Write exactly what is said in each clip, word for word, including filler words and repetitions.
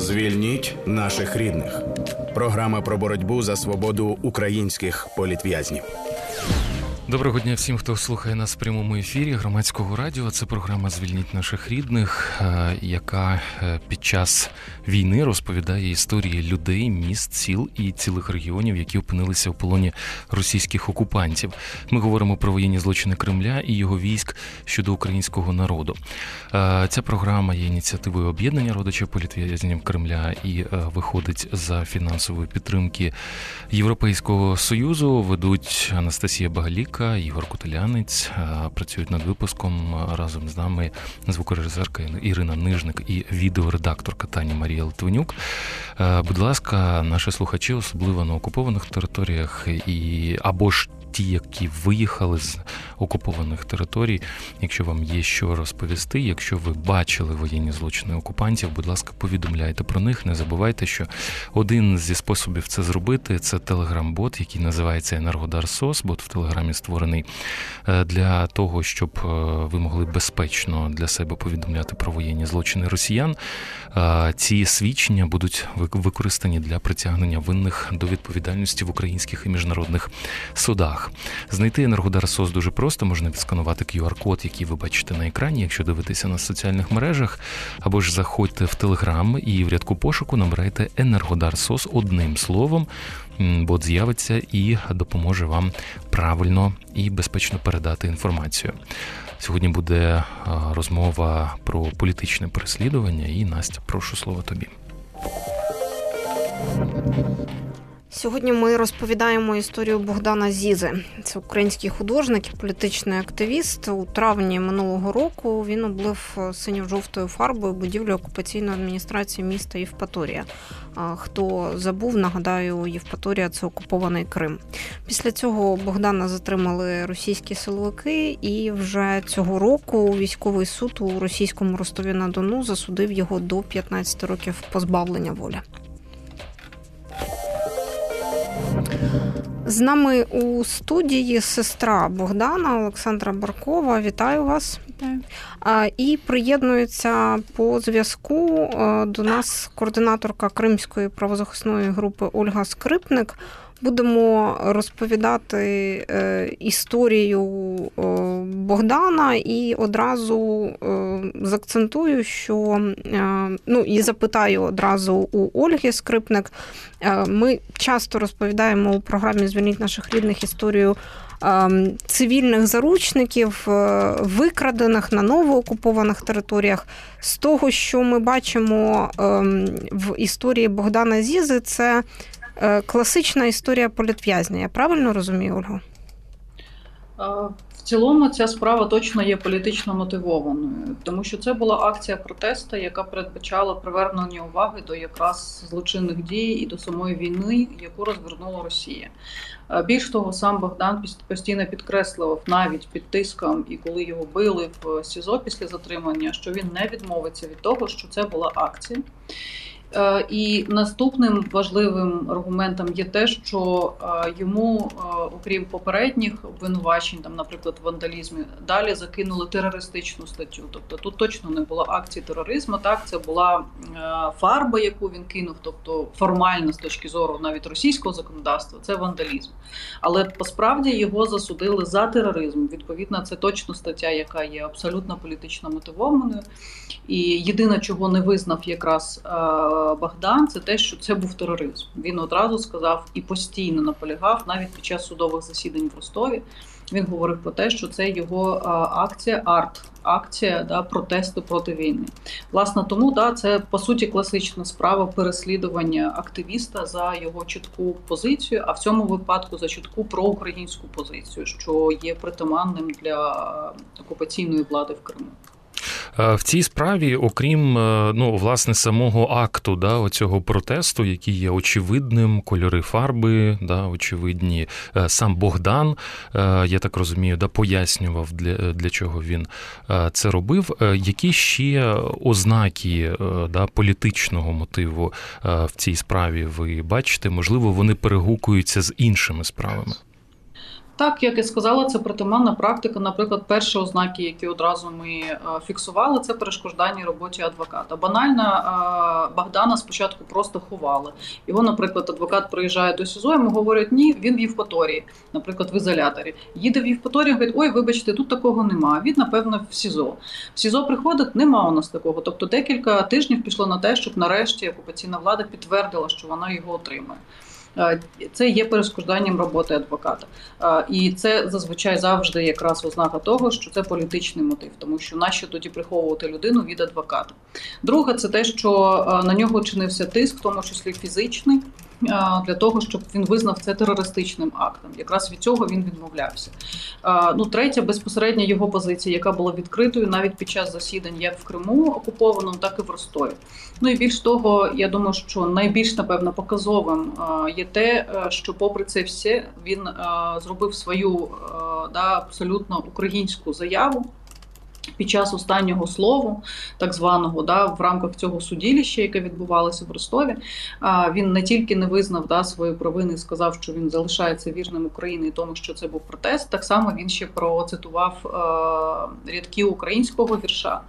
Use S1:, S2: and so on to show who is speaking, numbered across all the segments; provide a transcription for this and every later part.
S1: Звільніть наших рідних. Програма про боротьбу за свободу українських політв'язнів.
S2: Доброго дня всім, хто слухає нас в прямому ефірі Громадського радіо. Це програма «Звільніть наших рідних», яка під час війни розповідає історії людей, міст, сіл і цілих регіонів, які опинилися у полоні російських окупантів. Ми говоримо про воєнні злочини Кремля і його військ щодо українського народу. Ця програма є ініціативою об'єднання родичів політв'язнів Кремля і виходить за фінансової підтримки Європейського Союзу. Ведуть Анастасія Багалік, Ігор Кутилянець, працюють над випуском разом з нами звукорежисерка Ірина Нижник і відеоредакторка Таня Марія Литвинюк. Будь ласка, наші слухачі, особливо на окупованих територіях і або ж ті, які виїхали з окупованих територій, якщо вам є що розповісти, якщо ви бачили воєнні злочини окупантів, будь ласка, повідомляйте про них. Не забувайте, що один зі способів це зробити – це телеграм-бот, який називається Енергодар СОС. Бот в телеграмі створений для того, щоб ви могли безпечно для себе повідомляти про воєнні злочини росіян. Ці свідчення будуть використані для притягнення винних до відповідальності в українських і міжнародних судах. Знайти Енергодар СОС дуже просто, можна відсканувати ку ар-код, який ви бачите на екрані, якщо дивитеся на соціальних мережах, або ж заходьте в Телеграм і в рядку пошуку набирайте Енергодар СОС одним словом, бот з'явиться і допоможе вам правильно і безпечно передати інформацію. Сьогодні буде розмова про політичне переслідування і, Настя, прошу слово тобі.
S3: Сьогодні ми розповідаємо історію Богдана Зізи. Це український художник і політичний активіст. У травні минулого року він облив синьо-жовтою фарбою будівлю окупаційної адміністрації міста Євпаторія. Хто забув, нагадаю, Євпаторія – це окупований Крим. Після цього Богдана затримали російські силовики, і вже цього року військовий суд у російському Ростові-на-Дону засудив його до п'ятнадцяти років позбавлення волі. З нами у студії сестра Богдана Олександра Баркова. Вітаю вас.
S4: Вітаю.
S3: І приєднується по зв'язку до нас координаторка Кримської правозахисної групи Ольга Скрипник. Будемо розповідати е, історію е, Богдана і одразу е, заакцентую, що, е, ну і запитаю одразу у Ольги Скрипник. Е, ми часто розповідаємо у програмі «Звільніть наших рідних» історію е, цивільних заручників, е, викрадених на новоокупованих територіях. З того, що ми бачимо е, в історії Богдана Зізи, це класична історія політв'язня. Я правильно розумію, Ольга?
S4: В цілому ця справа точно є політично мотивованою, тому що це була акція протесту, яка передбачала привернення уваги до якраз злочинних дій і до самої війни, яку розвернула Росія. Більш того, сам Богдан постійно підкреслював навіть під тиском, і коли його били в СІЗО після затримання, що він не відмовиться від того, що це була акція. І наступним важливим аргументом є те, що йому, окрім попередніх обвинувачень, там, наприклад, вандалізмі, далі закинули терористичну статтю. Тобто тут точно не було акції тероризму, так, це була фарба, яку він кинув, тобто формально з точки зору навіть російського законодавства, це вандалізм. Але посправді його засудили за тероризм. Відповідно, це точно стаття, яка є абсолютно політично мотивованою. І єдине, чого не визнав якраз Богдан, це те, що це був тероризм. Він одразу сказав і постійно наполягав, навіть під час судових засідань в Ростові, він говорив про те, що це його акція, арт-акція, да, протесту проти війни. Власне, тому да, це, по суті, класична справа переслідування активіста за його чітку позицію, а в цьому випадку за чітку проукраїнську позицію, що є притаманним для окупаційної влади в Криму.
S2: В цій справі, окрім, ну, власне, самого акту, да, оцього протесту, який є очевидним, кольори фарби, да, очевидні, сам Богдан, я так розумію, да, пояснював, для, для чого він це робив. Які ще ознаки, да, політичного мотиву в цій справі ви бачите? Можливо, вони перегукуються з іншими справами?
S4: Так, як я сказала, це притаманна практика. Наприклад, перші ознаки, які одразу ми фіксували, це перешкоджання роботі адвоката. Банальна Богдана спочатку просто ховали. Його, наприклад, адвокат приїжджає до СІЗО, йому говорять, ні, він в Євпаторії, наприклад, в ізоляторі. Їде в Євпаторію, говорить, ой, вибачте, тут такого нема. Він, напевно, в СІЗО. В СІЗО приходить, нема у нас такого. Тобто декілька тижнів пішло на те, щоб нарешті окупаційна влада підтвердила, що вона його отримає. Це є перешкоджанням роботи адвоката. І це зазвичай завжди якраз ознака того, що це політичний мотив, тому що нащо тоді приховувати людину від адвоката. Друге, це те, що на нього чинився тиск, в тому числі фізичний, для того, щоб він визнав це терористичним актом. Якраз від цього він відмовлявся. Ну, третє, безпосередньо його позиція, яка була відкритою навіть під час засідань як в Криму окупованому, так і в Ростові. Ну і більш того, я думаю, що найбільш, напевно, показовим є те, що попри це все він зробив свою да, абсолютно українську заяву під час останнього слову, так званого, да, в рамках цього судилища, яке відбувалося в Ростові, він не тільки не визнав да, свої провини і сказав, що він залишається вірним Україні і тому, що це був протест, так само він ще процитував е, рядки українського вірша.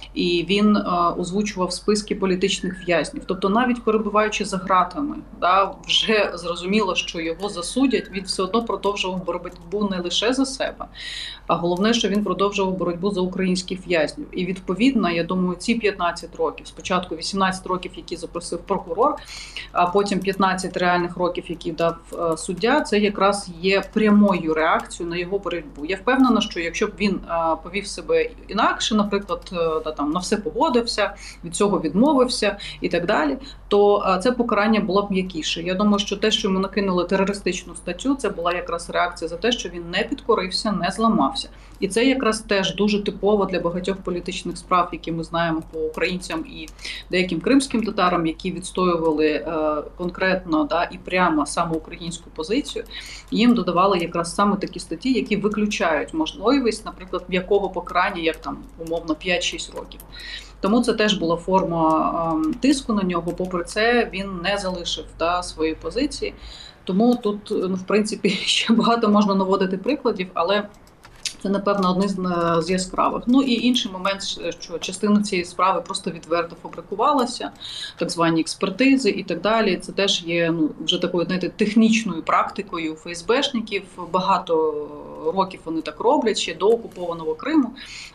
S4: І він е, озвучував списки політичних в'язнів. Тобто навіть перебуваючи за ґратами, да, вже зрозуміло, що його засудять, він все одно продовжував боротьбу не лише за себе, а головне, що він продовжував боротьбу за українських в'язнів. І відповідно, я думаю, ці п'ятнадцять років, спочатку вісімнадцять років, які запросив прокурор, а потім п'ятнадцять реальних років, які дав е, суддя, це якраз є прямою реакцією на його боротьбу. Я впевнена, що якщо б він е, повів себе інакше, наприклад, е, там, на все погодився, від цього відмовився і так далі, то це покарання було б м'якіше. Я думаю, що те, що йому накинули терористичну статтю, це була якраз реакція за те, що він не підкорився, не зламався. І це якраз теж дуже типово для багатьох політичних справ, які ми знаємо по українцям і деяким кримським татарам, які відстоювали е, конкретно да, і прямо саме українську позицію. Їм додавали якраз саме такі статті, які виключають можливість, наприклад, м'якого покарання, як там умовно п'ять-шість років. Тому це теж була форма е, тиску на нього. Попри це, він не залишив да, свої позиції. Тому тут, ну, в принципі, ще багато можна наводити прикладів, але це, напевно, один з яскравих. Ну і інший момент, що частина цієї справи просто відверто фабрикувалася, так звані експертизи і так далі. Це теж є ну, вже такою, знаєте, технічною практикою ФСБшників. Багато років вони так роблять, ще до окупованого Криму.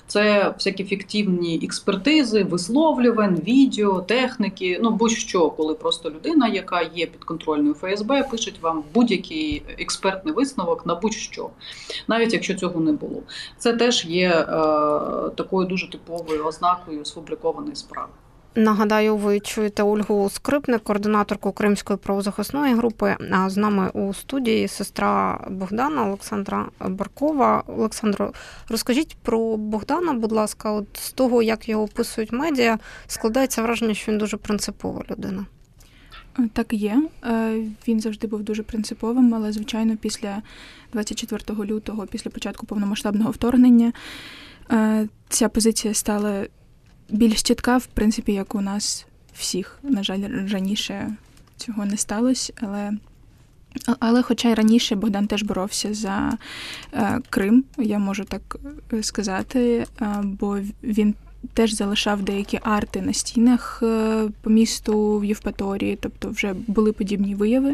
S4: Це всякі фіктивні експертизи, висловлювань, відео, техніки, ну будь-що, коли просто людина, яка є підконтрольною ФСБ, пише вам будь-який експертний висновок на будь-що, навіть якщо цього не було. Це теж є е, такою дуже типовою ознакою сфабрикованої справи.
S3: Нагадаю, ви чуєте Ольгу Скрипник, координаторку Кримської правозахисної групи, а з нами у студії сестра Богдана Олександра Баркова. Олександро, розкажіть про Богдана, будь ласка, от з того, як його описують медіа, складається враження, що він дуже принципова людина.
S5: Так і є. Він завжди був дуже принциповим, але, звичайно, після двадцять четвертого лютого, після початку повномасштабного вторгнення, ця позиція стала більш чітка, в принципі, як у нас всіх. На жаль, раніше цього не сталося, але, але хоча й раніше Богдан теж боровся за Крим, я можу так сказати, бо він теж залишав деякі арти на стінах по місту в Євпаторії, тобто вже були подібні вияви.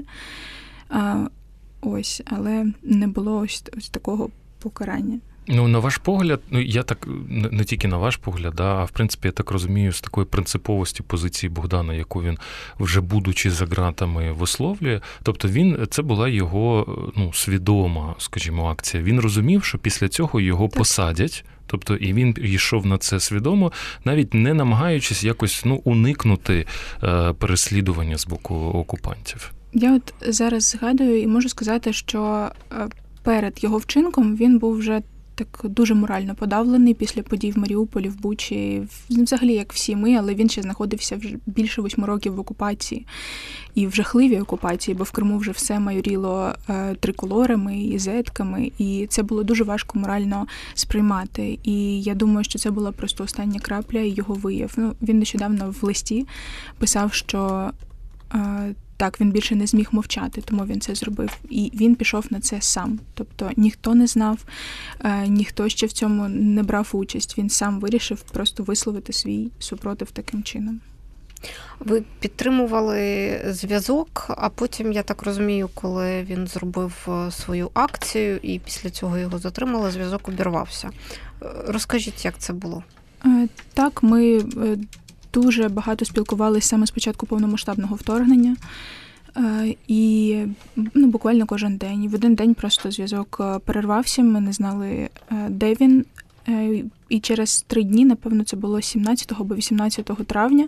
S5: Ось, але не було ось, ось такого покарання.
S2: Ну, на ваш погляд, ну я так, не тільки на ваш погляд, да, а в принципі, я так розумію, з такої принциповості позиції Богдана, яку він вже будучи за ґратами висловлює, тобто він, це була його, ну, свідома, скажімо, акція. Він розумів, що після цього його так посадять, тобто і він йшов на це свідомо, навіть не намагаючись якось, ну, уникнути е, переслідування з боку окупантів.
S5: Я от зараз згадую і можу сказати, що перед його вчинком він був вже так дуже морально подавлений після подій в Маріуполі, в Бучі, взагалі як всі ми, але він ще знаходився вже більше восьми років в окупації і в жахливій окупації, бо в Криму вже все майоріло е, триколорами і зетками, і це було дуже важко морально сприймати. І я думаю, що це була просто остання крапля і його вияв. Ну, він нещодавно в листі писав, що е, так, він більше не зміг мовчати, тому він це зробив. І він пішов на це сам. Тобто ніхто не знав, ніхто ще в цьому не брав участь. Він сам вирішив просто висловити свій супротив таким чином.
S3: Ви підтримували зв'язок, а потім, я так розумію, коли він зробив свою акцію і після цього його затримали, зв'язок обірвався. Розкажіть, як це було?
S5: Так, ми дуже багато спілкувалися саме з початку повномасштабного вторгнення. І ну, буквально кожен день. І в один день просто зв'язок перервався, ми не знали, де він. І через три дні, напевно, це було сімнадцятого або вісімнадцятого травня,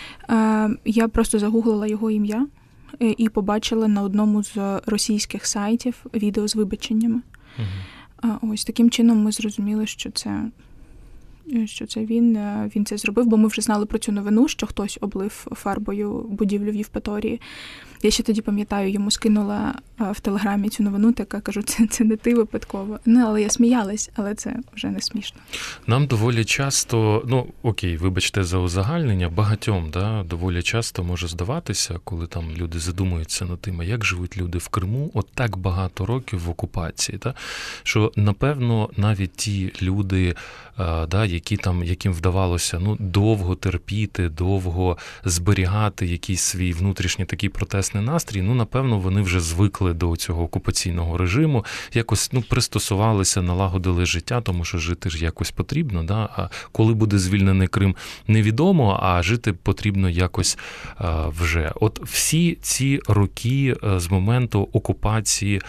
S5: я просто загуглила його ім'я і побачила на одному з російських сайтів відео з вибаченнями. Угу. Ось таким чином ми зрозуміли, що це, що це він, він це зробив, бо ми вже знали про цю новину, що хтось облив фарбою будівлю в Євпаторії. Я ще тоді пам'ятаю, йому скинула в Телеграмі цю новину, така, кажу, це, це не ти випадково. Ну, але я сміялась, але це вже не смішно.
S2: Нам доволі часто, ну, окей, вибачте за узагальнення, багатьом, да, доволі часто може здаватися, коли там люди задумуються над тим, а як живуть люди в Криму, от так багато років в окупації, да, що, напевно, навіть ті люди, да, які там, яким вдавалося, ну, довго терпіти, довго зберігати якийсь свій внутрішній такий протест, настрій, ну, напевно, вони вже звикли до цього окупаційного режиму, якось, ну, пристосувалися, налагодили життя, тому що жити ж якось потрібно, да? А коли буде звільнений Крим, невідомо, а жити потрібно якось а, вже. От всі ці роки з моменту окупації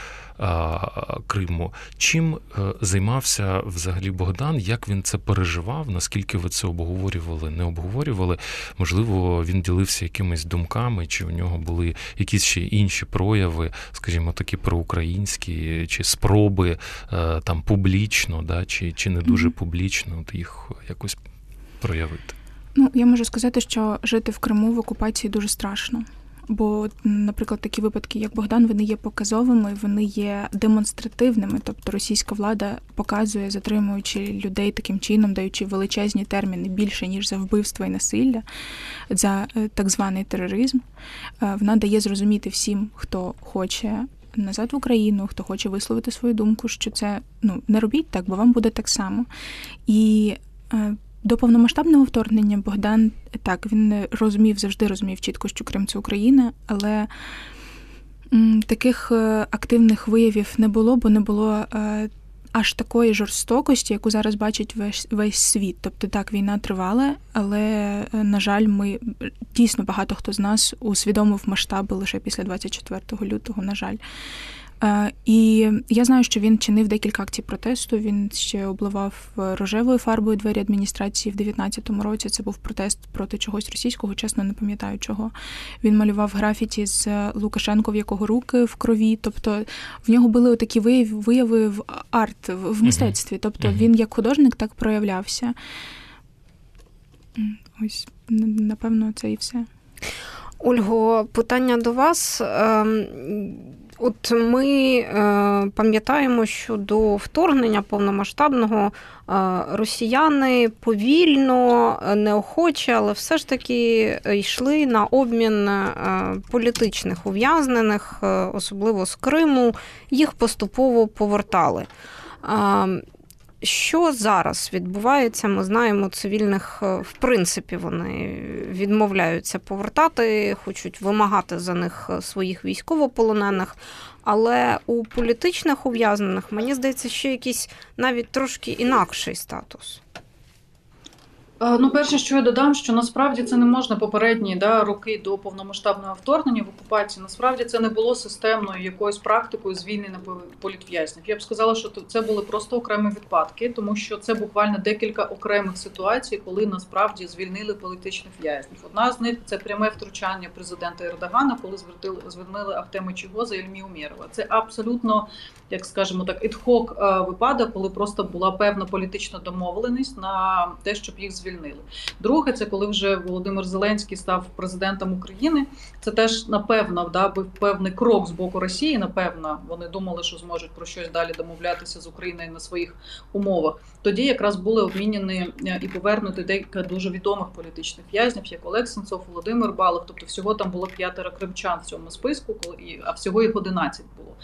S2: Криму. Чим займався взагалі Богдан? Як він це переживав? Наскільки ви це обговорювали, не обговорювали? Можливо, він ділився якимись думками, чи у нього були якісь ще інші прояви, скажімо, такі проукраїнські, чи спроби там публічно, да, чи, чи не дуже публічно от їх якось проявити?
S5: Ну, я можу сказати, що жити в Криму в окупації дуже страшно. Бо, наприклад, такі випадки, як Богдан, вони є показовими, вони є демонстративними. Тобто російська влада показує, затримуючи людей таким чином, даючи величезні терміни більше, ніж за вбивство і насилля, за так званий тероризм. Вона дає зрозуміти всім, хто хоче назад в Україну, хто хоче висловити свою думку, що це, ну, не робіть так, бо вам буде так само. І до повномасштабного вторгнення Богдан, так, він розумів, завжди розумів чітко, що Крим – це Україна, але м, таких активних виявів не було, бо не було е, аж такої жорстокості, яку зараз бачить весь, весь світ. Тобто, так, війна тривала, але, на жаль, ми, дійсно багато хто з нас усвідомив масштаби лише після двадцять четвертого лютого, на жаль. І я знаю, що він чинив декілька акцій протесту, він ще обливав рожевою фарбою двері адміністрації в дев'ятнадцятому році, це був протест проти чогось російського, чесно не пам'ятаю чого. Він малював графіті з Лукашенко, в якого руки в крові, тобто в нього були такі вияви в арт, в мистецтві, тобто він як художник так проявлявся. Ось, напевно, це і все.
S3: Ольго, питання до вас. От ми е, пам'ятаємо, що до вторгнення повномасштабного е, росіяни повільно, неохоче, але все ж таки йшли на обмін е, політичних ув'язнених, е, особливо з Криму, їх поступово повертали. Е, Що зараз відбувається? Ми знаємо, цивільних, в принципі, вони відмовляються повертати, хочуть вимагати за них своїх військовополонених, але у політичних ув'язнених, мені здається, ще якийсь навіть трошки інакший статус.
S4: Ну, перше, що я додам, що насправді це не можна попередні да, роки до повномасштабного вторгнення в окупації, насправді це не було системною якоюсь практикою звільнення політв'язнів. Я б сказала, що це були просто окремі випадки, тому що це буквально декілька окремих ситуацій, коли насправді звільнили політичних в'язнів. Одна з них – це пряме втручання президента Ердогана, коли звільнили Ахтема Чийгоза і Ільмі Умєрова. Це абсолютно, як скажемо так, ad-hoc випадок, коли просто була певна політична домовленість на те, щоб їх звільнили. Друге, це коли вже Володимир Зеленський став президентом України. Це теж, напевно, да, був певний крок з боку Росії, напевно. Вони думали, що зможуть про щось далі домовлятися з Україною на своїх умовах. Тоді якраз були обмінені і повернути декілька дуже відомих політичних в'язнів, як Олег Сенцов, Володимир Балух. Тобто всього там було п'ятеро кримчан в цьому списку, а всього їх одинадцять було.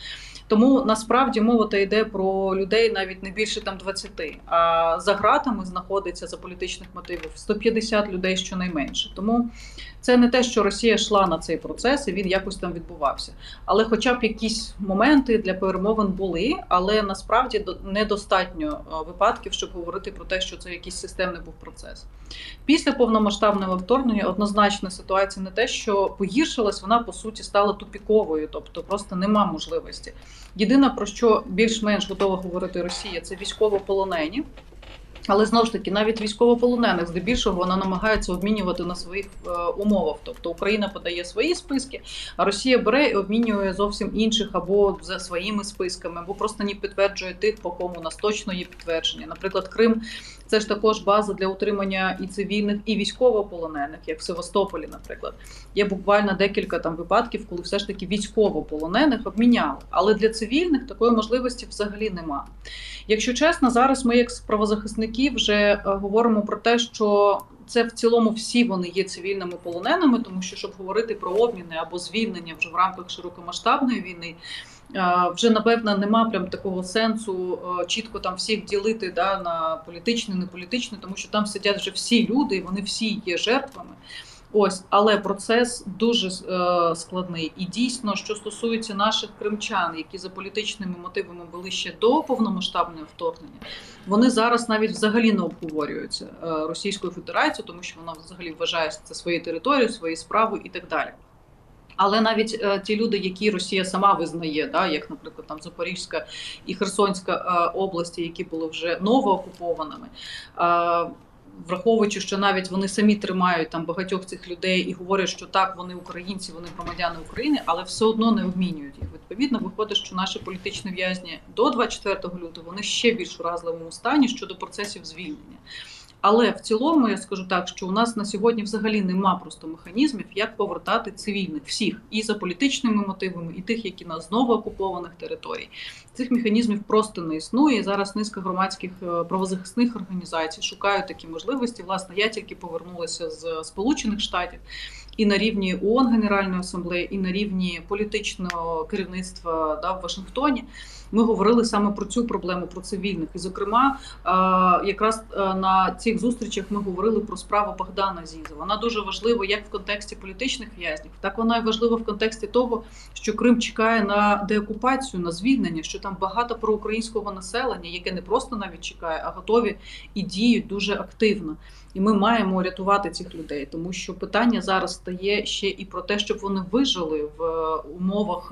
S4: Тому насправді мова йде про людей навіть не більше там двадцяти, а за ґратами знаходиться за політичних мотивів сто п'ятдесят людей щонайменше. Тому це не те, що Росія йшла на цей процес і він якось там відбувався. Але хоча б якісь моменти для перемовин були, але насправді недостатньо випадків, щоб говорити про те, що це якийсь системний був процес. Після повномасштабного вторгнення однозначно ситуація не те, що погіршилась, вона по суті стала тупіковою, тобто просто нема можливості. Єдине, про що більш-менш готова говорити Росія, це військовополонені. Але, знову ж таки, навіть військовополонених, здебільшого, вона намагається обмінювати на своїх е, умовах. Тобто Україна подає свої списки, а Росія бере і обмінює зовсім інших або за своїми списками, або просто не підтверджує тих, по кому у нас точно є підтвердження. Наприклад, Крим – це ж також база для утримання і цивільних, і військовополонених, як в Севастополі, наприклад. Є буквально декілька там випадків, коли все ж таки військовополонених обміняли. Але для цивільних такої можливості взагалі нема. Якщо чесно, зараз ми, як правозахисники, вже говоримо про те, що це в цілому всі вони є цивільними полоненими, тому що, щоб говорити про обміни або звільнення вже в рамках широкомасштабної війни, вже, напевно, нема прям такого сенсу чітко там всіх ділити, да, на політичні, не політичні, тому що там сидять вже всі люди, і вони всі є жертвами. Ось, але процес дуже е, складний. І дійсно, що стосується наших кримчан, які за політичними мотивами були ще до повномасштабного вторгнення, вони зараз навіть взагалі не обговорюються е, Російською Федерацією, тому що вона взагалі вважає це своєю територією, своєю справою і так далі. Але навіть е, ті люди, які Росія сама визнає, да, як, наприклад, там Запорізька і Херсонська е, області, які були вже новоокупованими, е, враховуючи, що навіть вони самі тримають там багатьох цих людей і говорять, що так, вони українці, вони громадяни України, але все одно не обмінюють їх. Відповідно, виходить, що наші політичні в'язні до двадцять четвертого лютого, вони ще більш уразливому стані щодо процесів звільнення. Але в цілому, я скажу так, що у нас на сьогодні взагалі нема просто механізмів, як повертати цивільних всіх, і за політичними мотивами, і тих, які на знову окупованих територій. Цих механізмів просто не існує. І зараз низка громадських правозахисних організацій шукають такі можливості. Власне, я тільки повернулася з Сполучених Штатів, і на рівні ООН Генеральної асамблеї, і на рівні політичного керівництва, да, в Вашингтоні. Ми говорили саме про цю проблему, про цивільних. І, зокрема, якраз на цих зустрічах ми говорили про справу Богдана Азізова. Вона дуже важлива як в контексті політичних в'язнів, так вона і важлива в контексті того, що Крим чекає на деокупацію, на звільнення, що там багато проукраїнського населення, яке не просто навіть чекає, а готові і діють дуже активно. І ми маємо рятувати цих людей, тому що питання зараз стає ще і про те, щоб вони вижили в умовах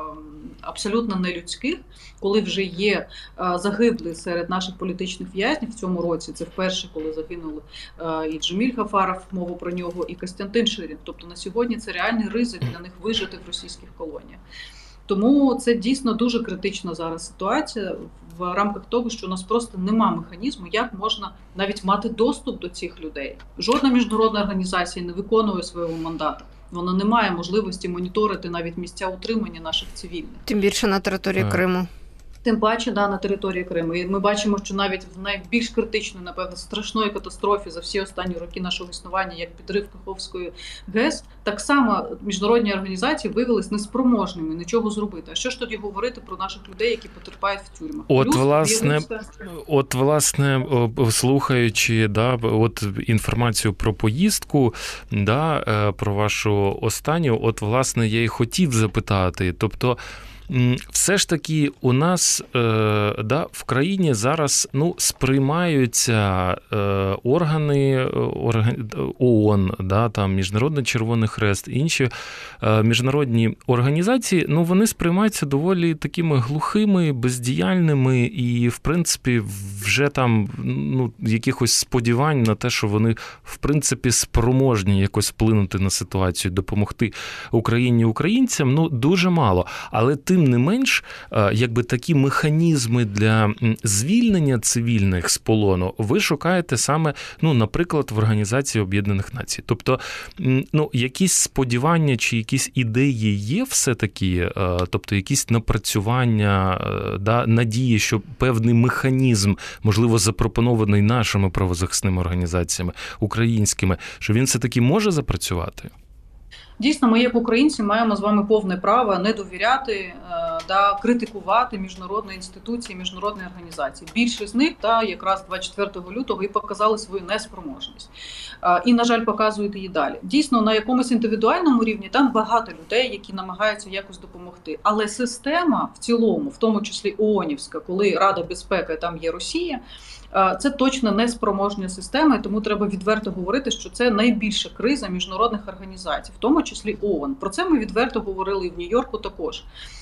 S4: абсолютно нелюдських, коли вже є загиблі серед наших політичних в'язнів в цьому році. Це вперше, коли загинули і Джеміль Гафаров, мова про нього, і Костянтин Ширин. Тобто на сьогодні це реальний ризик для них вижити в російських колоніях. Тому це дійсно дуже критична зараз ситуація в рамках того, що у нас просто нема механізму, як можна навіть мати доступ до цих людей. Жодна міжнародна організація не виконує свого мандату. Вона не має можливості моніторити навіть місця утримання наших цивільних.
S3: Тим більше на території а. Криму.
S4: Тим паче, да, на території Криму. І ми бачимо, що навіть в найбільш критичної, напевно, страшної катастрофі за всі останні роки нашого існування, як підрив Каховської ГЕС, так само міжнародні організації виявилися неспроможними нічого зробити. А що ж тоді говорити про наших людей, які потерпають в тюрмах?
S2: От, Плюс, власне, виявився... от, власне, слухаючи, да, от інформацію про поїздку, да, про вашу останню, от, власне, я і хотів запитати, тобто, все ж таки у нас е, да, в країні зараз ну, сприймаються е, органи орган, ООН, да, там, Міжнародний Червоний Хрест, інші е, міжнародні організації, ну, вони сприймаються доволі такими глухими, бездіяльними і, в принципі, вже там ну, якихось сподівань на те, що вони, в принципі, спроможні якось вплинути на ситуацію, допомогти Україні, українцям, ну, дуже мало. Але ти Тим не менш, якби такі механізми для звільнення цивільних з полону ви шукаєте саме, ну, наприклад, в Організації Об'єднаних Націй. Тобто, ну, якісь сподівання чи якісь ідеї є все-таки, тобто якісь напрацювання, да, надії, що певний механізм, можливо, запропонований нашими правозахисними організаціями, українськими, що він все-таки може запрацювати?
S4: Дійсно, ми, як українці, маємо з вами повне право не довіряти, да, критикувати міжнародні інституції, міжнародні організації. Більшість з них та, якраз двадцять четвертого лютого і показали свою неспроможність. І, на жаль, показують її далі. Дійсно, на якомусь індивідуальному рівні там багато людей, які намагаються якось допомогти. Але система в цілому, в тому числі ООНівська, коли Рада безпеки, там є Росія, це точно неспроможна система, і тому треба відверто говорити, що це найбільша криза міжнародних організацій, в тому числі ООН. Про це ми відверто говорили і в Нью-Йорку також.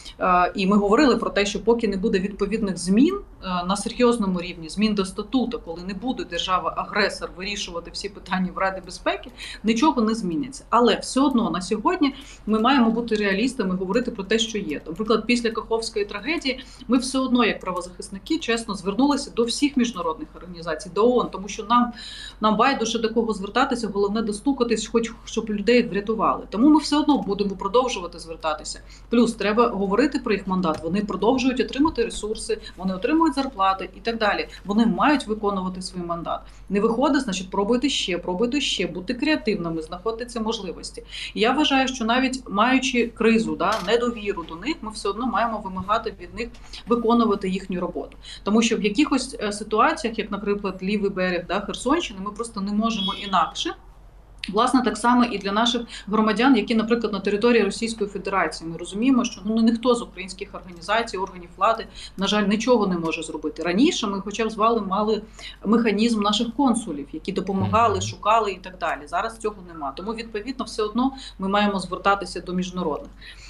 S4: І ми говорили про те, що поки не буде відповідних змін на серйозному рівні, змін до статуту, коли не буде держава-агресор вирішувати всі питання в Раді безпеки, нічого не зміниться. Але все одно на сьогодні ми маємо бути реалістами, говорити про те, що є. Наприклад, після Каховської трагедії ми все одно, як правозахисники, чесно звернулися до всіх міжнародних організацій, до ООН, тому що нам, нам байдуже до кого звертатися, головне достукатись, хоч щоб людей врятували. Тому ми все одно будемо продовжувати звертатися. Плюс треба говорити про їх мандат, вони продовжують отримати ресурси, вони отримують зарплати і так далі. Вони мають виконувати свій мандат. Не виходить, значить, пробуйте ще, пробуйте ще, бути креативними, знаходити ці можливості. І я вважаю, що навіть маючи кризу, да, недовіру до них, ми все одно маємо вимагати від них виконувати їхню роботу. Тому що в якихось ситуаціях, як, наприклад, лівий берег, да, Херсонщини, ми просто не можемо інакше. Власне, так само і для наших громадян, які, наприклад, на території Російської Федерації. Ми розуміємо, що ну, ніхто з українських організацій, органів влади, на жаль, нічого не може зробити. Раніше ми хоча б з вами мали механізм наших консулів, які допомагали, шукали і так далі. Зараз цього нема. Тому, відповідно, все одно ми маємо звертатися до міжнародних.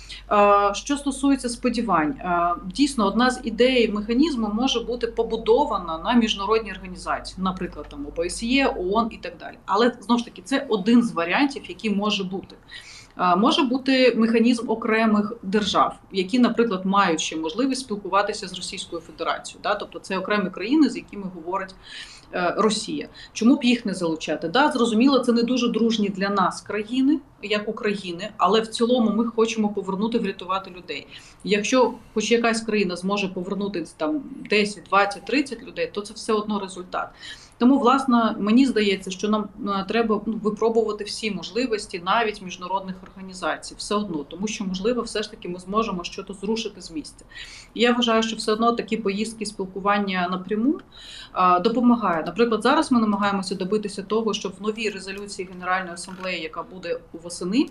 S4: Що стосується сподівань, дійсно, одна з ідей механізму може бути побудована на міжнародній організації, наприклад, там О Б С Є, ООН і так далі. Але, знову ж таки, це один з варіантів, який може бути. Може бути механізм окремих держав, які, наприклад, мають ще можливість спілкуватися з Російською Федерацією. Да? Тобто це окремі країни, з якими говорить Росія. Чому б їх не залучати? Да, зрозуміло, це не дуже дружні для нас країни, як України, але в цілому ми хочемо повернути, врятувати людей. Якщо хоч якась країна зможе повернути там десять, двадцять, тридцять людей, то це все одно результат. Тому, власне, мені здається, що нам треба ну, випробувати всі можливості навіть міжнародних організацій, все одно, тому що, можливо, все ж таки ми зможемо щось зрушити з місця. І я вважаю, що все одно такі поїздки, спілкування напряму а, допомагає. Наприклад, зараз ми намагаємося добитися того, щоб в новій резолюції Генеральної асамблеї, яка буде восени,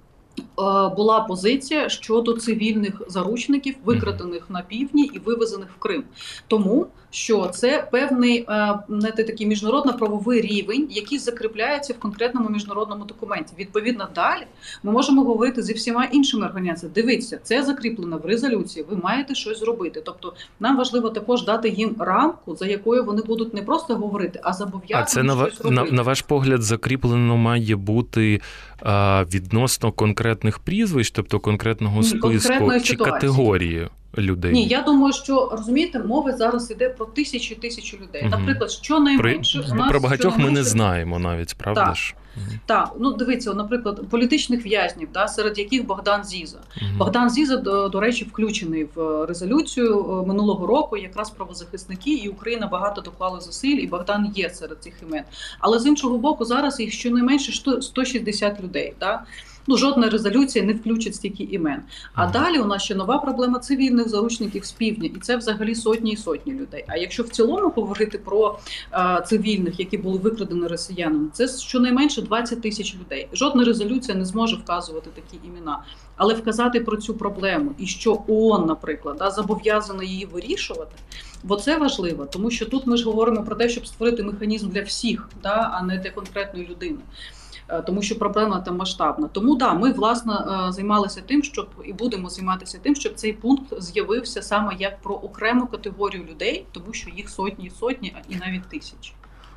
S4: була позиція щодо цивільних заручників, викрадених на півдні і вивезених в Крим. Тому що це певний не такий міжнародно-правовий рівень, який закріпляється в конкретному міжнародному документі. Відповідно, далі ми можемо говорити зі всіма іншими організаціями. Дивіться, це закріплено в резолюції, ви маєте щось зробити. Тобто нам важливо також дати їм рамку, за якою вони будуть не просто говорити, а зобов'язані щось робити. А це, на,
S2: на, на ваш погляд, закріплено має бути а, відносно конкретних прізвищ, тобто конкретного списку чи категорії людей?
S4: Ні, я думаю, що, розумієте, мова зараз йде про тисячі тисячі людей. Угу. Наприклад, щонайменше
S2: про,
S4: у нас...
S2: Про багатьох
S4: щонайменше...
S2: ми не знаємо навіть, правда
S4: так.
S2: ж? Угу.
S4: Так, ну дивіться, наприклад, політичних в'язнів, да, серед яких Богдан Зіза. Угу. Богдан Зіза, до, до речі, включений в резолюцію минулого року, якраз правозахисники, і Україна багато доклала зусиль, і Богдан є серед цих імен. Але з іншого боку, зараз їх щонайменше сто шістдесят людей, да? Ну, жодна резолюція не включить стільки імен. А далі у нас ще нова проблема цивільних заручників з півдня, і це взагалі сотні і сотні людей. А якщо в цілому говорити про а, цивільних, які були викрадені росіянами, це щонайменше двадцять тисяч людей. Жодна резолюція не зможе вказувати такі імена. Але вказати про цю проблему, і що ООН, наприклад, да, зобов'язана її вирішувати, бо це важливо, тому що тут ми ж говоримо про те, щоб створити механізм для всіх, да, а не для конкретної людини. Тому що проблема там масштабна. Тому да, ми, власне, займалися тим, щоб і будемо займатися тим, щоб цей пункт з'явився саме як про окрему категорію людей, тому що їх сотні і сотні, і навіть тисячі.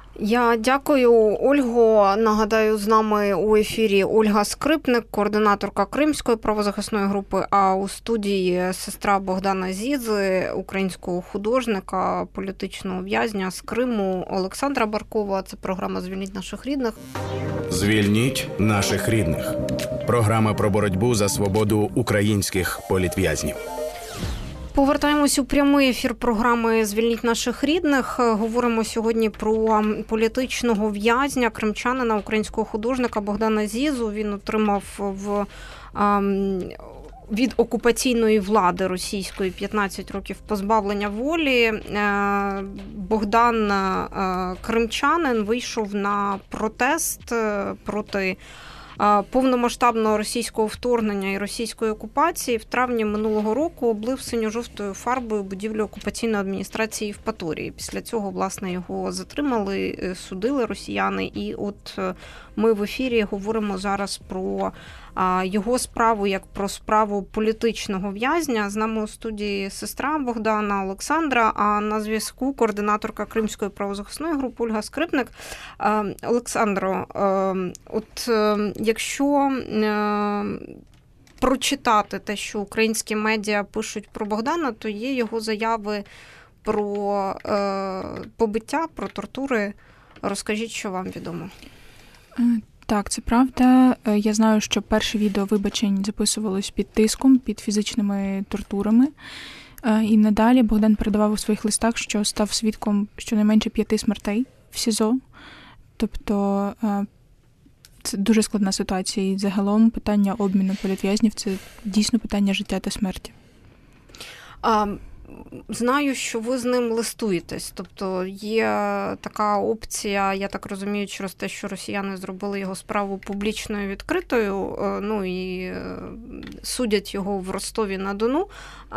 S3: Я дякую, Ольго. Нагадаю, з нами у ефірі Ольга Скрипник, координаторка Кримської правозахисної групи, а у студії сестра Богдана Зізи, українського художника, політичного в'язня з Криму Олександра Баркова. Це програма «Звільніть наших рідних».
S1: «Звільніть наших рідних». Програма про боротьбу за свободу українських політв'язнів.
S3: Повертаємось у прямий ефір програми «Звільніть наших рідних». Говоримо сьогодні про політичного в'язня, кримчанина, українського художника Богдана Зізу. Він отримав в від окупаційної влади російської п'ятнадцять років позбавлення волі. Богдан кримчанин вийшов на протест проти повномасштабного російського вторгнення і російської окупації. В травні минулого року облив синьо-жовтою фарбою будівлю окупаційної адміністрації в Паторії. Після цього, власне, його затримали, судили росіяни. І от ми в ефірі говоримо зараз про його справу як про справу політичного в'язня. З нами у студії сестра Богдана Олександра, а на зв'язку координаторка Кримської правозахисної групи Ольга Скрипник. Олександро, от якщо прочитати те, що українські медіа пишуть про Богдана, то є його заяви про побиття, про тортури. Розкажіть, що вам відомо.
S5: Так, це правда. Я знаю, що перше відео вибачень записувалось під тиском, під фізичними тортурами. І надалі Богдан передавав у своїх листах, що став свідком щонайменше п'яти смертей в СІЗО. Тобто це дуже складна ситуація. І загалом питання обміну політв'язнів – це дійсно питання життя та смерті.
S3: А... Знаю, що ви з ним листуєтесь, тобто є така опція, я так розумію, через те, що росіяни зробили його справу публічною, відкритою, ну і судять його в Ростові-на-Дону.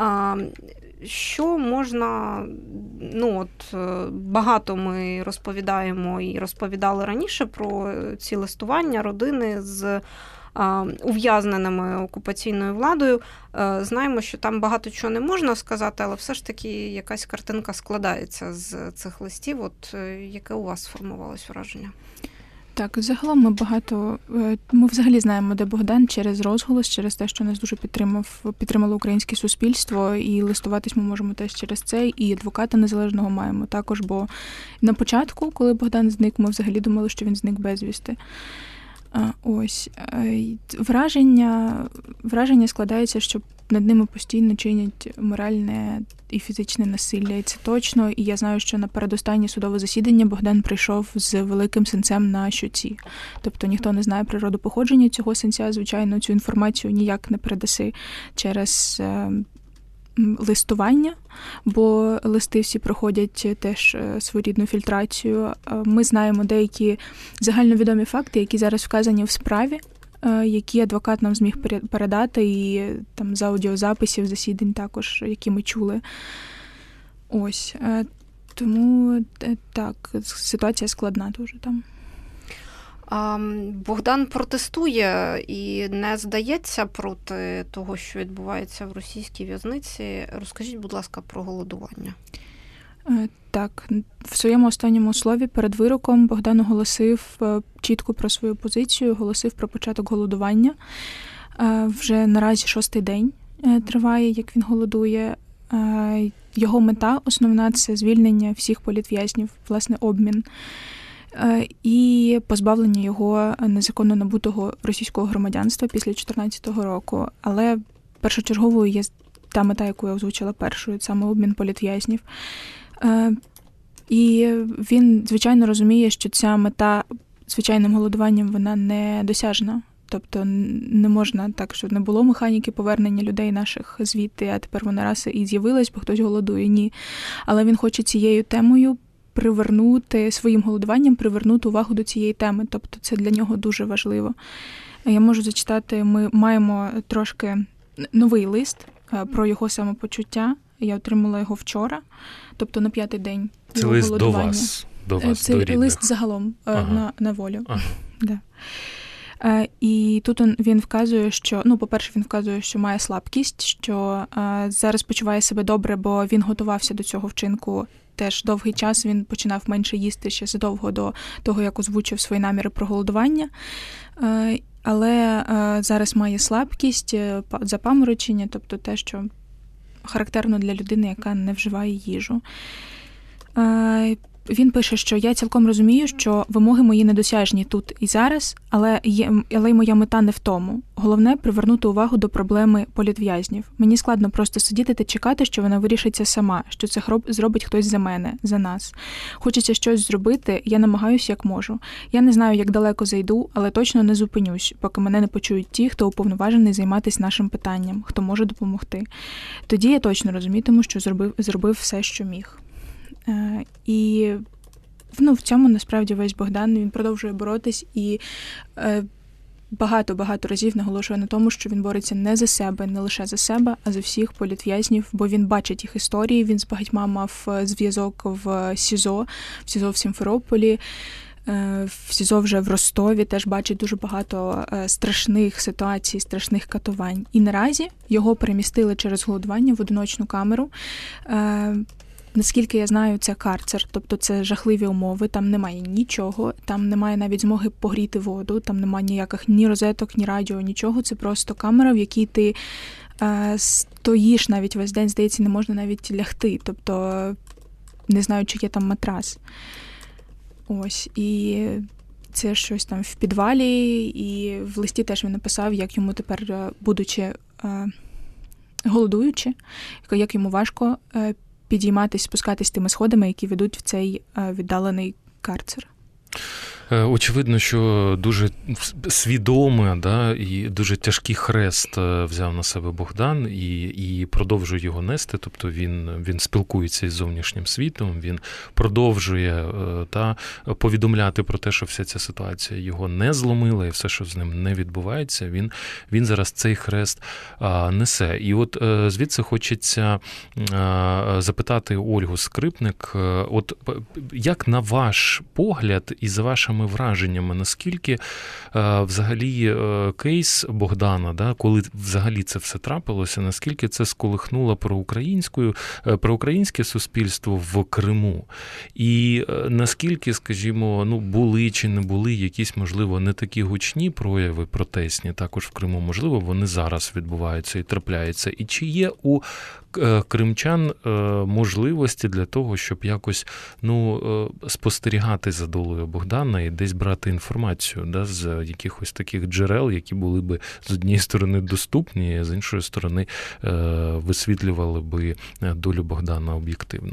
S3: Що можна, ну от багато ми розповідаємо і розповідали раніше про ці листування родини з ув'язненими окупаційною владою. Знаємо, що там багато чого не можна сказати, але все ж таки якась картинка складається з цих листів. От яке у вас сформувалось враження?
S5: Так, загалом ми багато, ми взагалі знаємо, де Богдан через розголос, через те, що нас дуже підтримав, підтримало українське суспільство, і листуватись ми можемо теж через це, і адвоката незалежного маємо також, бо на початку, коли Богдан зник, ми взагалі думали, що він зник безвісти. Ось, враження, враження складається, що над ними постійно чинять моральне і фізичне насилля, і це точно. І я знаю, що на передостаннє судове засідання Богдан прийшов з великим синцем на щоці. Тобто ніхто не знає природу походження цього синця, звичайно, цю інформацію ніяк не передаси через листування, бо листи всі проходять теж своєрідну фільтрацію. Ми знаємо деякі загальновідомі факти, які зараз вказані в справі, які адвокат нам зміг передати, і там з аудіозаписів засідань також, які ми чули. Ось. Тому так, ситуація складна дуже там.
S3: Богдан протестує і не здається проти того, що відбувається в російській в'язниці. Розкажіть, будь ласка, про голодування.
S5: Так, в своєму останньому слові перед вироком Богдан оголосив чітко про свою позицію, оголосив про початок голодування. Вже наразі шостий день триває, як він голодує. Його мета основна – це звільнення всіх політв'язнів, власне, обмін. І позбавлення його незаконно набутого російського громадянства після чотирнадцятого року. Але першочерговою є та мета, яку я озвучила першою, саме обмін політв'язнів. І він, звичайно, розуміє, що ця мета звичайним голодуванням, вона не досяжна. Тобто не можна так, щоб не було механіки повернення людей наших звідти, а тепер вона раз і з'явилась, бо хтось голодує. Ні. Але він хоче цією темою привернути, своїм голодуванням привернути увагу до цієї теми. Тобто це для нього дуже важливо. Я можу зачитати, ми маємо трошки новий лист про його самопочуття. Я отримала його вчора, тобто на п'ятий день
S2: це
S5: його
S2: лист
S5: голодування.
S2: До вас, до вас,
S5: це
S2: до рідних.
S5: Лист загалом ага. на, на волю.
S2: Ага.
S5: Да. І тут він вказує, що, ну, по-перше, він вказує, що має слабкість, що зараз почуває себе добре, бо він готувався до цього вчинку теж довгий час, він починав менше їсти ще задовго до того, як озвучив свої наміри про голодування. Але зараз має слабкість, запаморочення, тобто те, що характерно для людини, яка не вживає їжу. він пише, що я цілком розумію, що вимоги мої недосяжні тут і зараз, але, є, але й моя мета не в тому. Головне – привернути увагу до проблеми політв'язнів. Мені складно просто сидіти та чекати, що вона вирішиться сама, що це зробить хтось за мене, за нас. Хочеться щось зробити, я намагаюся як можу. Я не знаю, як далеко зайду, але точно не зупинюсь, поки мене не почують ті, хто уповноважений займатися нашим питанням, хто може допомогти. Тоді я точно розумітиму, що зробив, зробив все, що міг. Е, і ну, в цьому, насправді, весь Богдан, він продовжує боротись і е, багато-багато разів наголошує на тому, що він бореться не за себе, не лише за себе, а за всіх політв'язнів, бо він бачить їх історії, він з багатьма мав зв'язок в СІЗО, в СІЗО в Сімферополі, в СІЗО вже в Ростові, теж бачить дуже багато страшних ситуацій, страшних катувань. І наразі його перемістили через голодування в одиночну камеру. Наскільки я знаю, це карцер, тобто це жахливі умови, там немає нічого, там немає навіть змоги погріти воду, там немає ніяких ні розеток, ні радіо, нічого, це просто камера, в якій ти е, стоїш навіть весь день, здається, не можна навіть лягти, тобто не знаю, чи є там матрас. Ось, і це щось там в підвалі, і в листі теж він написав, як йому тепер, будучи е, голодуючи, як йому важко е, підійматись, спускатись тими сходами, які ведуть в цей віддалений карцер.
S2: Очевидно, що дуже свідоме, да, і дуже тяжкий хрест взяв на себе Богдан і, і продовжує його нести, тобто він, він спілкується із зовнішнім світом, він продовжує та, повідомляти про те, що вся ця ситуація його не зломила і все, що з ним не відбувається, він, він зараз цей хрест а, несе. І от а, звідси хочеться а, запитати Ольгу Скрипник, от як на ваш погляд і за вашим враженнями, наскільки е, взагалі е, кейс Богдана, да, коли взагалі це все трапилося, наскільки це сколихнуло проукраїнською, е, проукраїнське суспільство в Криму? І е, наскільки, скажімо, ну, були чи не були якісь, можливо, не такі гучні прояви протестні також в Криму, можливо, вони зараз відбуваються і трапляються. І чи є у кримчан можливості для того, щоб якось ну, спостерігати за долею Богдана і десь брати інформацію, да, з якихось таких джерел, які були би з однієї сторони доступні, а з іншої сторони висвітлювали би долю Богдана об'єктивно?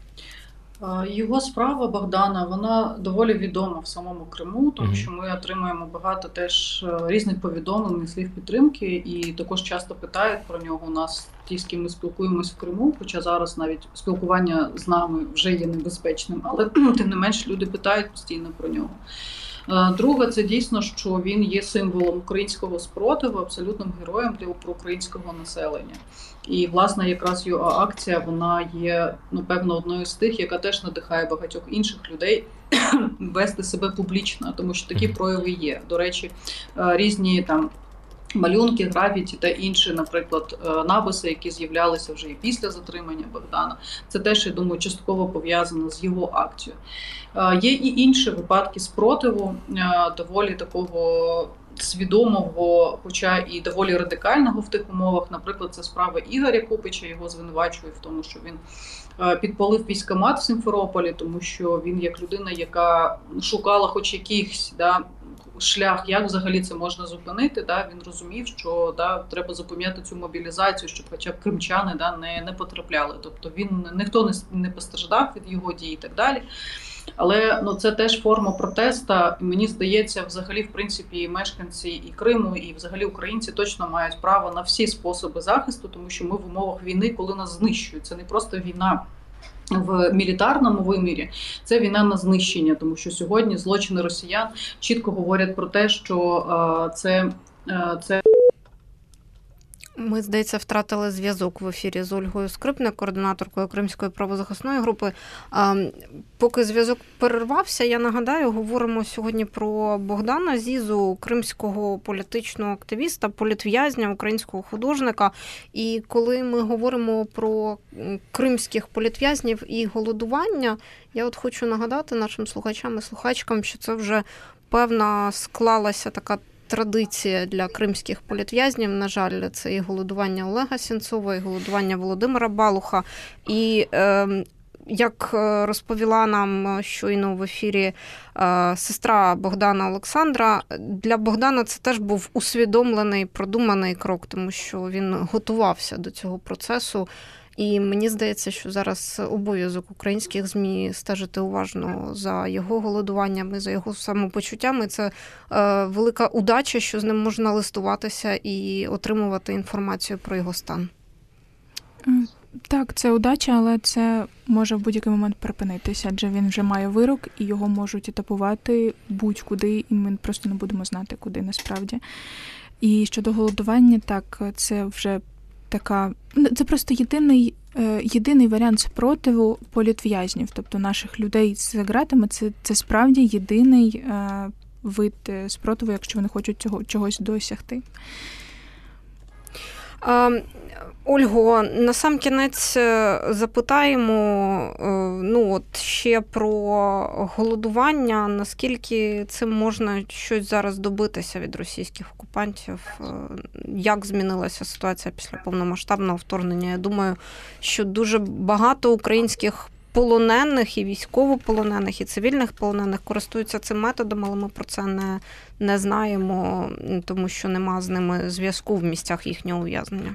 S4: Його справа Богдана, вона доволі відома в самому Криму, тому mm-hmm. що ми отримуємо багато теж різних повідомлень, слів підтримки, і також часто питають про нього у нас ті, з ким ми спілкуємось в Криму, хоча зараз навіть спілкування з нами вже є небезпечним, але тим не менш люди питають постійно про нього. Друге, це дійсно, що він є символом українського спротиву, абсолютним героєм для проукраїнського населення. І, власне, якраз його акція, вона є, ну, певно, одною з тих, яка теж надихає багатьох інших людей вести себе публічно, тому що такі прояви є. До речі, різні там малюнки, графіті та інші, наприклад, написи, які з'являлися вже і після затримання Богдана. Це теж, я думаю, частково пов'язано з його акцією. Є і інші випадки спротиву, доволі такого свідомого, хоча і доволі радикального в тих умовах. Наприклад, це справа Ігоря Купича, його звинувачує в тому, що він підпалив військкомат в Сімферополі, тому що він як людина, яка шукала хоч якийсь, да, шлях, як взагалі це можна зупинити, да, він розумів, що да, треба зупиняти цю мобілізацію, щоб хоча б кримчани да, не, не потрапляли. Тобто він, ніхто не, не постраждав від його дій і так далі. Але ну, це теж форма протеста. І мені здається, взагалі, в принципі, і мешканці і Криму, і взагалі українці точно мають право на всі способи захисту, тому що ми в умовах війни, коли нас знищують. Це не просто війна в мілітарному вимірі, це війна на знищення, тому що сьогодні злочини росіян чітко говорять про те, що е, це, е, це
S3: Ми, здається, втратили зв'язок в ефірі з Ольгою Скрипник, координаторкою Кримської правозахисної групи. Поки зв'язок перервався, я нагадаю, говоримо сьогодні про Богдана Зізу, кримського політичного активіста, політв'язня, українського художника. І коли ми говоримо про кримських політв'язнів і голодування, я от хочу нагадати нашим слухачам і слухачкам, що це вже певна склалася така традиція для кримських політв'язнів. На жаль, це і голодування Олега Сенцова, і голодування Володимира Балуха. І е, як розповіла нам щойно в ефірі сестра Богдана Олександра, для Богдана це теж був усвідомлений, продуманий крок, тому що він готувався до цього процесу. І мені здається, що зараз обов'язок українських ЗМІ стежити уважно за його голодуваннями, за його самопочуттями. Це е, велика удача, що з ним можна листуватися і отримувати інформацію про його стан.
S5: Так, це удача, але це може в будь-який момент припинитися, адже він вже має вирок, і його можуть етапувати будь-куди, і ми просто не будемо знати, куди насправді. І щодо голодування, так, це вже така... Це просто єдиний, єдиний варіант спротиву політв'язнів, тобто наших людей за ґратами, це, це справді єдиний вид спротиву, якщо вони хочуть цього, чогось досягти.
S3: Ольго, насамкінець запитаємо, ну, от ще про голодування, наскільки цим можна щось зараз добитися від російських окупантів, як змінилася ситуація після повномасштабного вторгнення. Я думаю, що дуже багато українських полонених і військовополонених, і цивільних полонених користуються цим методом, але ми про це не, не знаємо, тому що нема з ними зв'язку в місцях їхнього ув'язнення.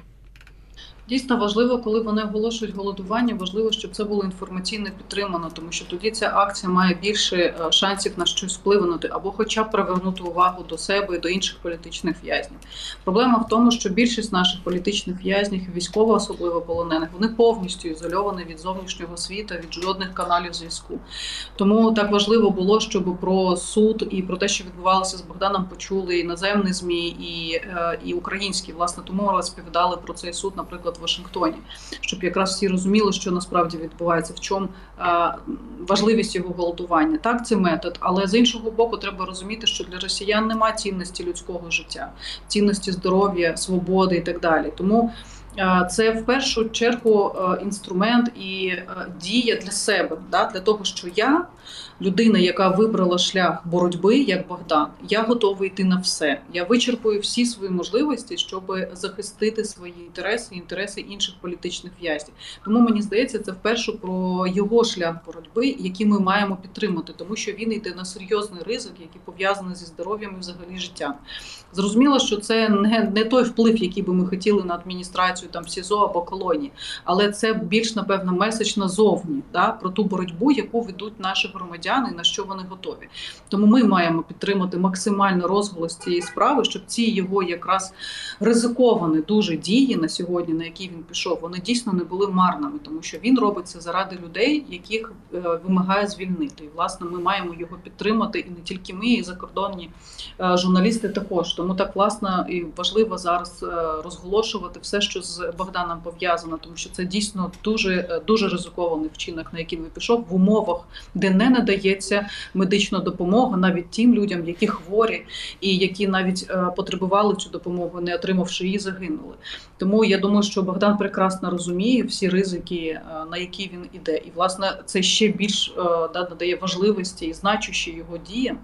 S4: Дійсно важливо, коли вони оголошують голодування, важливо, щоб це було інформаційно підтримано, тому що тоді ця акція має більше шансів на щось впливнути або хоча б привернути увагу до себе і до інших політичних в'язнів. Проблема в тому, що більшість наших політичних в'язнів, військово особливо полонених, вони повністю ізольовані від зовнішнього світу, від жодних каналів зв'язку. Тому так важливо було, щоб про суд і про те, що відбувалося з Богданом, почули і іноземні ЗМІ, і, і українські. Власне, тому розповідали про цей суд, наприклад, в Вашингтоні, щоб якраз всі розуміли, що насправді відбувається, в чому е, важливість його голодування. Так, це метод, але з іншого боку треба розуміти, що для росіян немає цінності людського життя, цінності здоров'я, свободи і так далі. Тому е, це в першу чергу е, інструмент і е, дія для себе, да? Для того, що я, людина, яка вибрала шлях боротьби, як Богдан, я готовий йти на все. Я вичерпую всі свої можливості, щоб захистити свої інтереси і інтереси інших політичних в'язнів. Тому, мені здається, це вперше про його шлях боротьби, який ми маємо підтримати, тому що він йде на серйозний ризик, який пов'язаний зі здоров'ям і взагалі життям. Зрозуміло, що це не, не той вплив, який би ми хотіли на адміністрацію там СІЗО або колонії, але це більш, напевно, меседж назовні, да, про ту боротьбу, яку ведуть наші громадяни, на що вони готові. Тому ми маємо підтримати максимально розголос цієї справи, щоб ці його якраз ризиковані дуже дії на сьогодні, на які він пішов, вони дійсно не були марними, тому що він робить це заради людей, яких е, вимагає звільнити. І, власне, ми маємо його підтримати, і не тільки ми, і закордонні е, журналісти також. Тому так, власне, і важливо зараз е, розголошувати все, що з Богданом пов'язано, тому що це дійсно дуже, дуже ризикований вчинок, на який він пішов в умовах, де не надається медична допомога навіть тим людям, які хворі і які навіть е, потребували цю допомогу, не отримавши її, загинули. Тому я думаю, що Богдан прекрасно розуміє всі ризики, е, на які він іде. І, власне, це ще більш е, да, надає важливості і значущі його діям,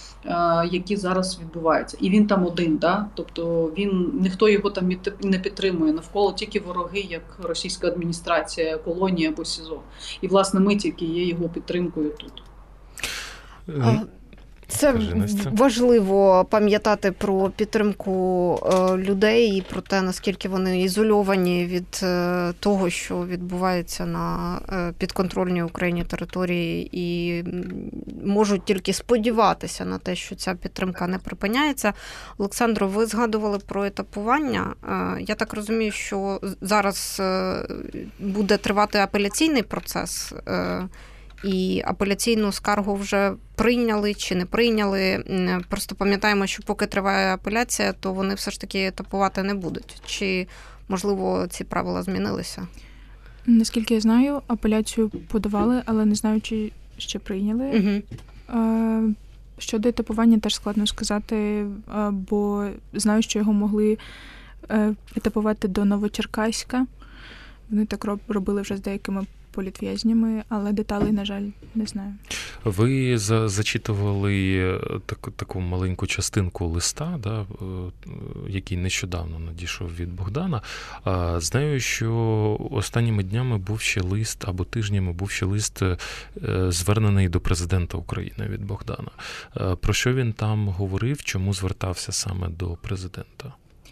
S4: е, які зараз відбуваються. І він там один, да? Тобто він, ніхто його там не підтримує. Навколо тільки вороги, як російська адміністрація, колонія або СІЗО. І, власне, ми тільки є його підтримкою тут.
S3: Це важливо пам'ятати про підтримку людей і про те, наскільки вони ізольовані від того, що відбувається на підконтрольній Україні території, і можуть тільки сподіватися на те, що ця підтримка не припиняється. Олександро, ви згадували про етапування. Я так розумію, що зараз буде тривати апеляційний процес, і апеляційну скаргу вже прийняли чи не прийняли. Просто пам'ятаємо, що поки триває апеляція, то вони все ж таки етапувати не будуть. Чи, можливо, ці правила змінилися?
S5: Наскільки я знаю, апеляцію подавали, але не знаю, чи ще прийняли. Угу. Щодо етапування теж складно сказати, бо знаю, що його могли етапувати до Новочеркаська. Вони так робили вже з деякими політв'язнями, але деталей, на жаль, не знаю.
S2: Ви за, зачитували таку, таку маленьку частинку листа, да, який нещодавно надійшов від Богдана. Знаю, що останніми днями був ще лист, або тижнями був ще лист, звернений до президента України від Богдана. Про що він там говорив, чому звертався саме до президента?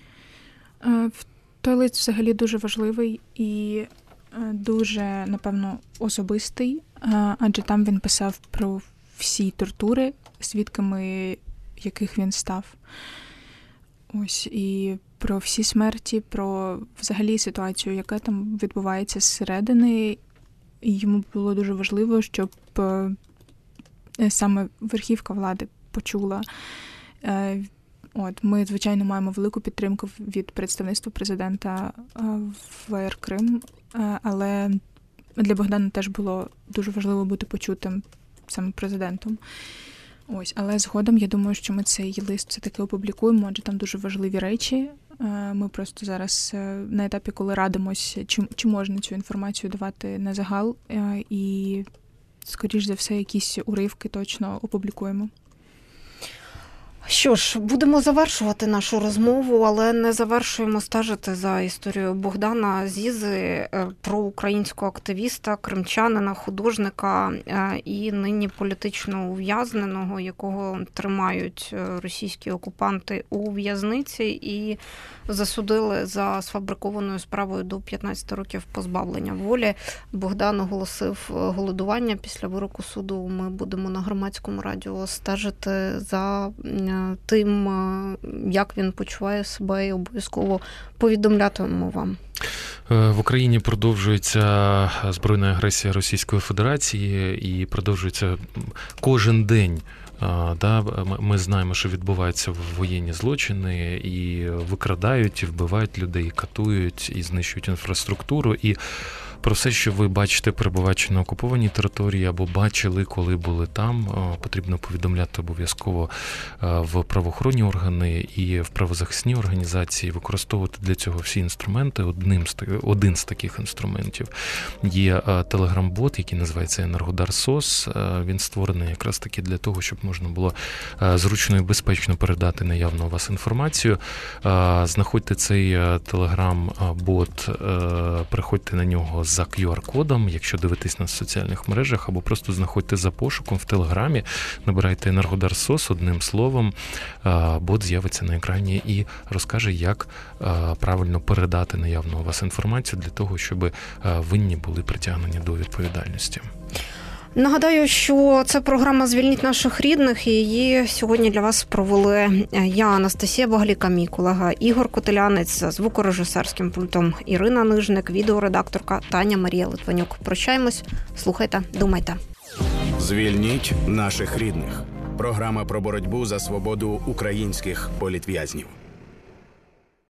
S5: Той лист взагалі дуже важливий і дуже, напевно, особистий, адже там він писав про всі тортури, свідками яких він став. Ось, і про всі смерті, про взагалі ситуацію, яка там відбувається зсередини. І йому було дуже важливо, щоб саме верхівка влади почула. От, ми, звичайно, маємо велику підтримку від представництва президента в АЕР Крим, але для Богдана теж було дуже важливо бути почутим саме президентом. Ось, але згодом, я думаю, що ми цей лист все-таки опублікуємо, адже там дуже важливі речі. Ми просто зараз на етапі, коли радимось, чи, чи можна цю інформацію давати на загал, і, скоріш за все, якісь уривки точно опублікуємо.
S3: Що ж, будемо завершувати нашу розмову, але не завершуємо стежити за історією Богдана Зізи, проукраїнського активіста, кримчанина, художника і нині політично ув'язненого, якого тримають російські окупанти у в'язниці і засудили за сфабрикованою справою до п'ятнадцяти років позбавлення волі. Богдан оголосив голодування після вироку суду. Ми будемо на Громадському радіо стежити за тим, як він почуває себе, і обов'язково повідомлятимемо вам.
S2: В Україні продовжується збройна агресія Російської Федерації і продовжується кожен день. Ми знаємо, що відбуваються воєнні злочини, і викрадають, і вбивають людей, і катують, і знищують інфраструктуру. І про все, що ви бачите, перебуваючи на окупованій території, або бачили, коли були там, потрібно повідомляти обов'язково в правоохоронні органи і в правозахисні організації, використовувати для цього всі інструменти. Одним з, один з таких інструментів є телеграм-бот, який називається Енергодар СОС. Він створений якраз таки для того, щоб можна було зручно і безпечно передати наявну у вас інформацію. Знаходьте цей телеграм-бот, приходьте на нього за кю ар-кодом, якщо дивитесь нас в соціальних мережах, або просто знаходьте за пошуком в Телеграмі, набирайте Енергодар СОС, одним словом, бот з'явиться на екрані і розкаже, як правильно передати наявну у вас інформацію для того, щоб винні були притягнені до відповідальності.
S3: Нагадаю, що це програма «Звільніть наших рідних», і її сьогодні для вас провели я, Анастасія Багаліка, мій колега Ігор Котелянець, за звукорежисерським пультом Ірина Нижник, відеоредакторка Таня Марія Литванюк. Прощаємось, слухайте, думайте.
S1: «Звільніть наших рідних» – програма про боротьбу за свободу українських політв'язнів.